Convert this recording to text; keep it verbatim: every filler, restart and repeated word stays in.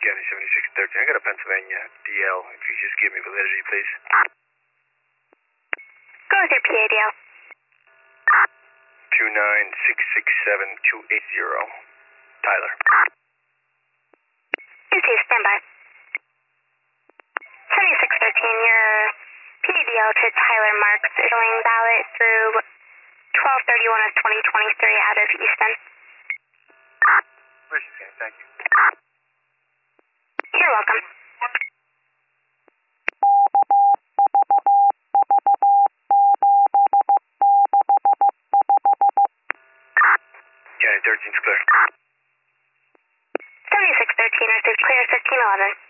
County seventy-six thirteen. I got a Pennsylvania D L. If you just give me validity, please. Go with your P A D L. two nine six six seven two eight zero. Tyler. You too, stand by. seventy-six thirteen, your P A D L to Tyler Marks issuing ballot through twelve thirty-one of twenty twenty-three out of Easton. Michigan, thank you. You're welcome. County thirteen's clear. seventy-six thirteen, received clear thirteen eleven.